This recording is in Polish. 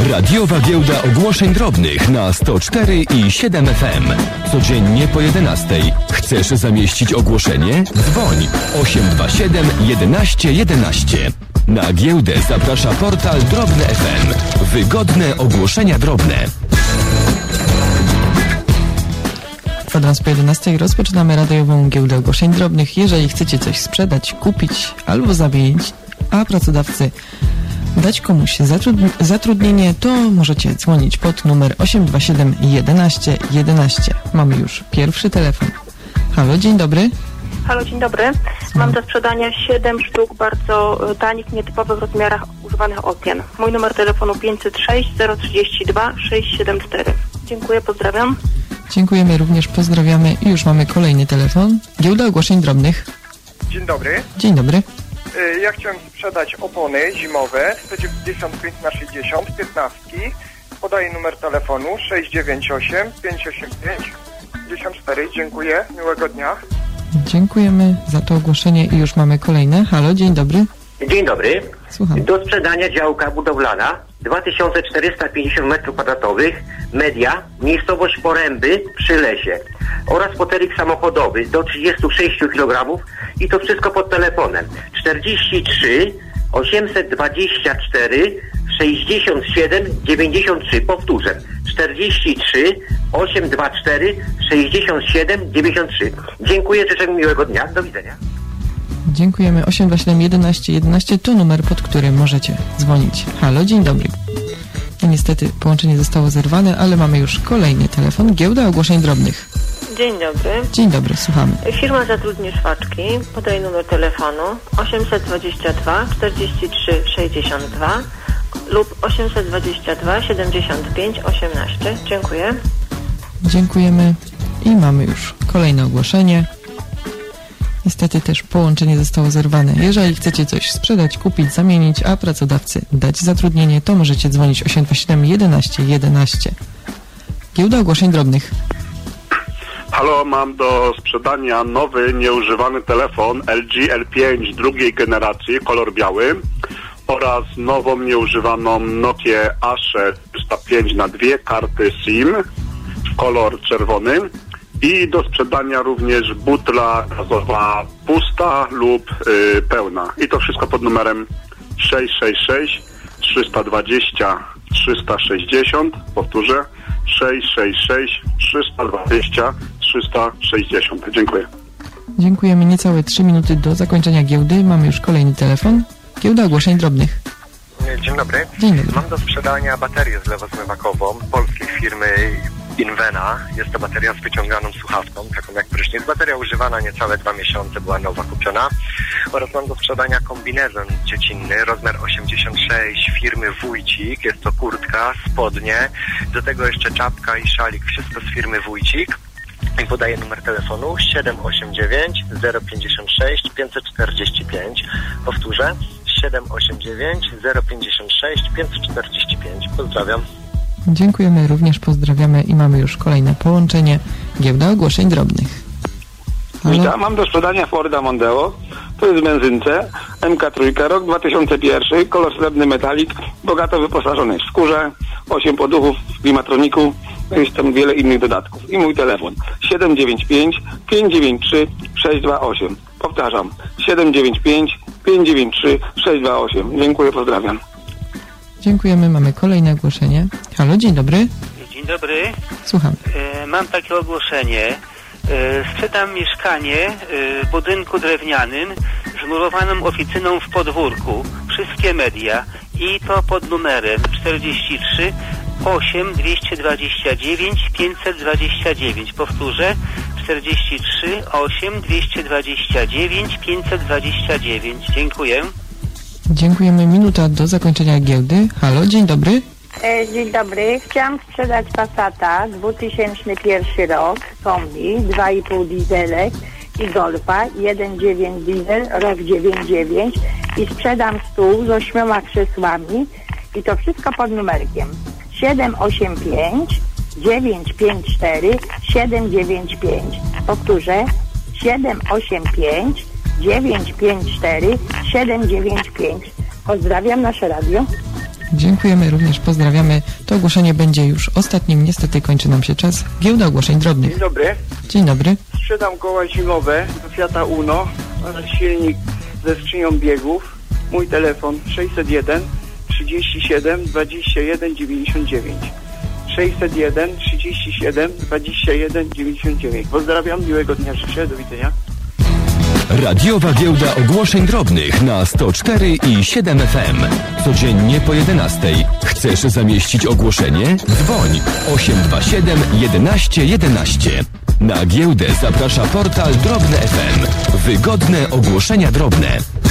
Radiowa giełda ogłoszeń drobnych na 104 i 7 FM. Codziennie po 11. Chcesz zamieścić ogłoszenie? Dzwoń 827 11 11. Na giełdę zaprasza portal Drobne FM. Wygodne ogłoszenia drobne. Kwadrans po 11 rozpoczynamy radiową giełdę ogłoszeń drobnych. Jeżeli chcecie coś sprzedać, kupić albo zamienić, a pracodawcy dać komuś zatrudnienie, to możecie dzwonić pod numer 827 11 11. Mamy już pierwszy telefon. Halo, dzień dobry. Halo, dzień dobry. Mam do sprzedania 7 sztuk bardzo tanich, nietypowych rozmiarach używanych okien. Mój numer telefonu 506 032 674. Dziękuję, pozdrawiam. Dziękujemy również, pozdrawiamy i już mamy kolejny telefon. Giełda ogłoszeń drobnych. Dzień dobry. Dzień dobry. Ja chciałem sprzedać opony zimowe 195x60, 15. Podaję numer telefonu 698 585 54. Dziękuję, miłego dnia. Dziękujemy za to ogłoszenie i już mamy kolejne. Halo, dzień dobry. Dzień dobry. Słucham. Do sprzedania działka budowlana 2450 m2, media, miejscowość Poręby przy lesie oraz fotelik samochodowy do 36 kg i to wszystko pod telefonem 43 824 67 93. Powtórzę 43 824 67 93. Dziękuję, życzę miłego dnia. Do widzenia. Dziękujemy. 827 11 11 to numer, pod którym możecie dzwonić. Halo, dzień dobry. No, niestety połączenie zostało zerwane, ale mamy już kolejny telefon. Giełda ogłoszeń drobnych. Dzień dobry. Dzień dobry, słuchamy. Firma zatrudni szwaczki. Podaję numer telefonu 822 43 62 lub 822 75 18. Dziękuję. Dziękujemy i mamy już kolejne ogłoszenie. Niestety też połączenie zostało zerwane. Jeżeli chcecie coś sprzedać, kupić, zamienić, a pracodawcy dać zatrudnienie, to możecie dzwonić 827 11 11. Giełda ogłoszeń drobnych. Halo, mam do sprzedania nowy, nieużywany telefon LG L5 drugiej generacji, kolor biały oraz nową, nieużywaną Nokię A605 na 2 karty SIM, kolor czerwony. I do sprzedania również butla gazowa pusta lub pełna. I to wszystko pod numerem 666 320 360. Powtórzę 666 320 360. Dziękuję. Dziękujemy. Niecałe 3 minuty do zakończenia giełdy. Mamy już kolejny telefon. Giełda ogłoszeń drobnych. Dzień dobry. Dzień dobry. Mam do sprzedania baterię zlewozmywakową polskiej firmy Invena. Jest to bateria z wyciąganą słuchawką, taką jak prysznic. Bateria używana niecałe 2 miesiące, była nowa kupiona. Oraz mam do sprzedania kombinezon dziecinny, rozmiar 86 firmy Wójcik. Jest to kurtka, spodnie, do tego jeszcze czapka i szalik, wszystko z firmy Wójcik. I podaję numer telefonu 789 056 545. Powtórzę 789 056 545. Pozdrawiam. Dziękujemy, również pozdrawiamy i mamy już kolejne połączenie. Giełda ogłoszeń drobnych. Halo? Witam, mam do sprzedania Forda Mondeo. To jest w benzynce, MK3, rok 2001, kolor srebrny metalik, bogato wyposażony w skórze, 8 poduchów w klimatroniku, jest tam wiele innych dodatków. I mój telefon 795 593 628. Powtarzam, 795 593 628. Dziękuję, pozdrawiam. Dziękujemy, mamy kolejne ogłoszenie. Halo, dzień dobry. Dzień dobry. Słucham. Mam takie ogłoszenie. Sprzedam mieszkanie w budynku drewnianym z murowaną oficyną w podwórku. Wszystkie media. I to pod numerem 43 8 229 529. Powtórzę 43 8 229 529. Dziękuję. Dziękujemy. Minuta do zakończenia giełdy. Halo, dzień dobry. Dzień dobry. Chciałam sprzedać Passata 2001 rok, kombi, 2,5 dieselek i Golfa, 1,9 diesel, rok 9,9 i sprzedam stół z 8 krzesłami i to wszystko pod numerkiem 785 954 795. Powtórzę 785 954 795. Pozdrawiam nasze radio. Dziękujemy również, pozdrawiamy. To ogłoszenie będzie już ostatnim, niestety kończy nam się czas. Giełda ogłoszeń drobnych. Dzień dobry. Dzień dobry. Sprzedam koła zimowe do Fiata Uno oraz silnik ze skrzynią biegów. Mój telefon 601 37 21 99. 601 37 21 99. Pozdrawiam, miłego dnia życzę, do widzenia. Radiowa Giełda Ogłoszeń Drobnych na 104 i 7 FM. Codziennie po 11. Chcesz zamieścić ogłoszenie? Dzwoń 827 11 11. Na giełdę zaprasza portal Drobne FM. Wygodne ogłoszenia drobne.